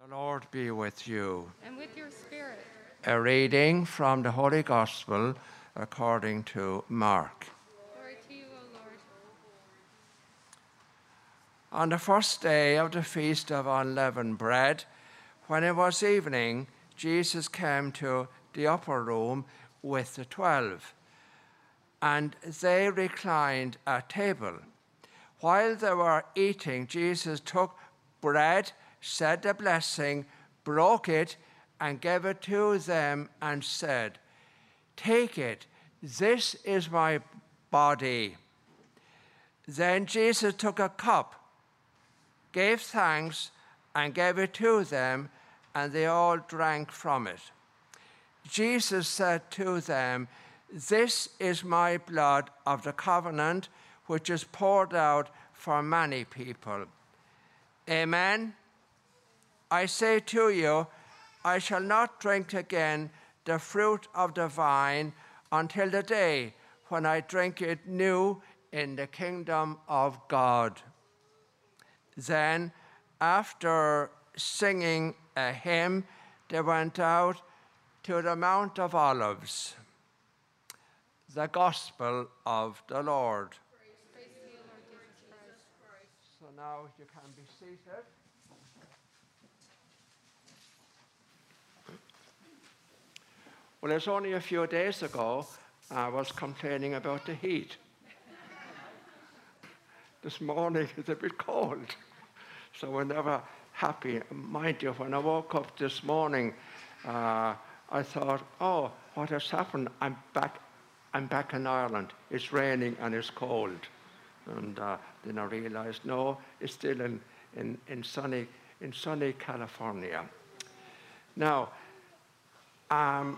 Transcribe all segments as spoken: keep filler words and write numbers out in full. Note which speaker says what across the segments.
Speaker 1: The Lord be with you.
Speaker 2: And with your spirit.
Speaker 1: A reading from the Holy Gospel according to Mark.
Speaker 2: Glory to you, O Lord.
Speaker 1: On the first day of the Feast of Unleavened Bread, when it was evening, Jesus came to the upper room with the twelve, and they reclined at table. While they were eating, Jesus took bread, said the blessing, broke it, and gave it to them and said, "Take it, this is my body." Then Jesus took a cup, gave thanks, and gave it to them, and they all drank from it. Jesus said to them, "This is my blood of the covenant, which is poured out for many people. Amen. I say to you, I shall not drink again the fruit of the vine until the day when I drink it new in the kingdom of God." Then, after singing a hymn, they went out to the Mount of Olives. The Gospel of the Lord.
Speaker 2: Praise to you, Lord Jesus Christ.
Speaker 1: So now you can be seated. Well, it's only a few days ago I was complaining about the heat. This morning it's a bit cold, so we're never happy. Mind you, when I woke up this morning, uh, I thought, oh, what has happened? I'm back I'm back in Ireland. It's raining and it's cold. And uh, then I realized, no, it's still in, in, in, sunny, in sunny California. Now, um,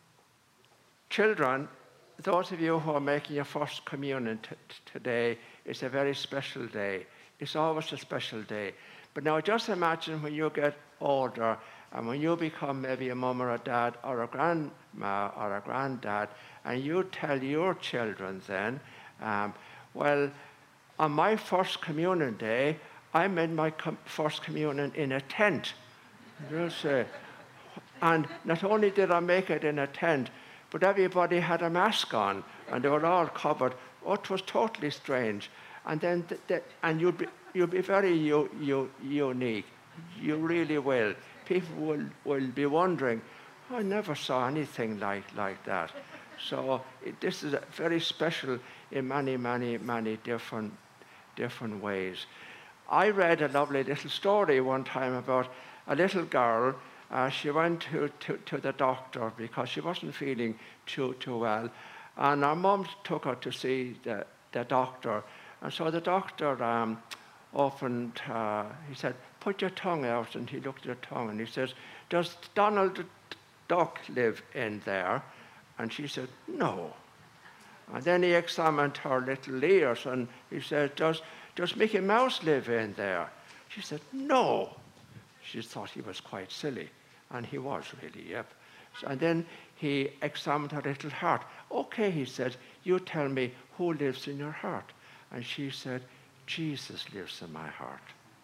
Speaker 1: children, those of you who are making your first communion t- t- today, it's a very special day. It's always a special day. But now just imagine when you get older and when you become maybe a mum or a dad or a grandma or a granddad, and you tell your children then, um, well, on my first communion day, I made my com- first communion in a tent. You'll say. And not only did I make it in a tent, but everybody had a mask on, and they were all covered. Oh, it was totally strange. And then, th- th- and you'd be, you'd be very u- u- unique. You really will. People will, will be wondering, I never saw anything like, like that. So it, this is very special in many, many, many different, different ways. I read a lovely little story one time about a little girl. Uh, she went to, to, to the doctor because she wasn't feeling too, too well. And her mum took her to see the, the doctor. And so the doctor um, opened, uh, he said, "Put your tongue out." And he looked at her tongue and he says, "Does Donald Duck live in there?" And she said, "No." And then he examined her little ears and he said, Does, does Mickey Mouse live in there? She said, "No." She thought he was quite silly. And he was really, yep. So, and then he examined her little heart. "Okay," he said, "you tell me who lives in your heart." And she said, "Jesus lives in my heart."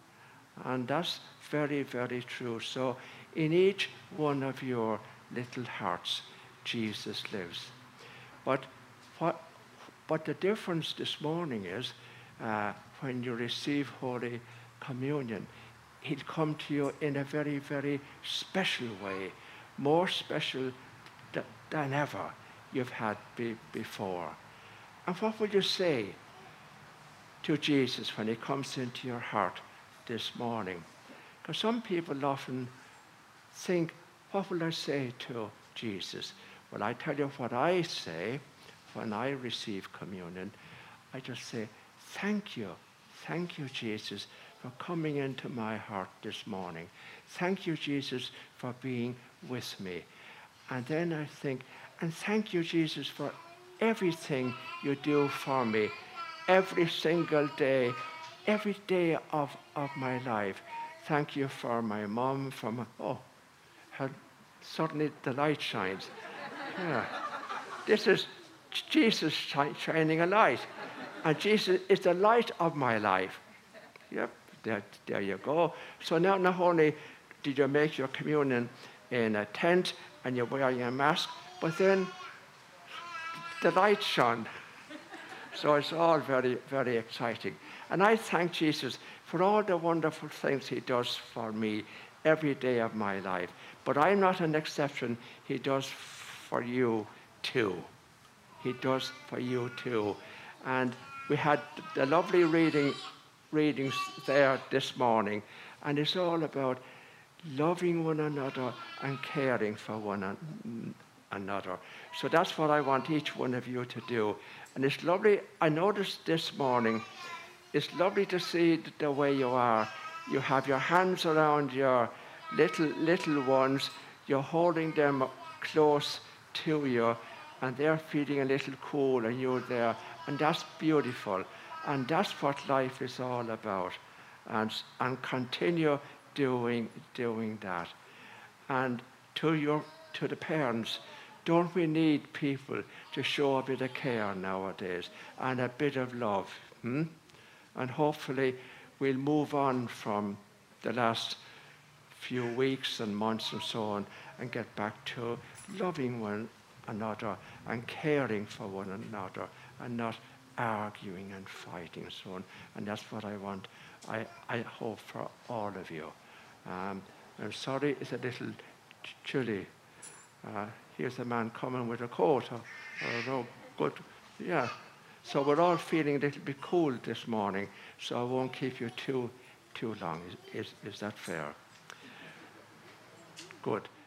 Speaker 1: And that's very, very true. So in each one of your little hearts, Jesus lives. But what, but the difference this morning is uh, when you receive Holy Communion, He'll come to you in a very, very special way, more special th- than ever you've had be- before. And what will you say to Jesus when He comes into your heart this morning? Because some people often think, what will I say to Jesus? Well, I tell you what I say when I receive communion. I just say, thank you, thank you, Jesus, for coming into my heart this morning. Thank you, Jesus, for being with me. And then I think, and thank you, Jesus, for everything you do for me every single day, every day of, of my life. Thank you for my mom, for my, oh, how suddenly the light shines. Yeah. This is Jesus shining a light. And Jesus is the light of my life. Yep, there, there you go. So now not only did you make your communion in a tent and you're wearing a mask? But then the light shone. So it's all very, very exciting. And I thank Jesus for all the wonderful things he does for me every day of my life. But I'm not an exception. He does for you too. He does for you too. And we had the lovely reading, readings there this morning. And it's all about loving one another and caring for one an- another. So that's what I want each one of you to do. And it's lovely. I noticed this morning, it's lovely to see the way you are. You have your hands around your little little ones. You're holding them close to you, and they're feeling a little cool, and you're there. And that's beautiful. And that's what life is all about. And, and continue doing doing that. And to your to the parents, don't we need people to show a bit of care nowadays and a bit of love? Hmm? And hopefully we'll move on from the last few weeks and months and so on and get back to loving one another and caring for one another and not arguing and fighting and so on. And that's what I want, I, I hope for all of you. Um, I'm sorry it's a little ch- chilly. Uh, here's a man coming with a coat or, or a robe. But yeah, so we're all feeling a little bit cool this morning, so I won't keep you too too long. Is, is, is that fair? Good.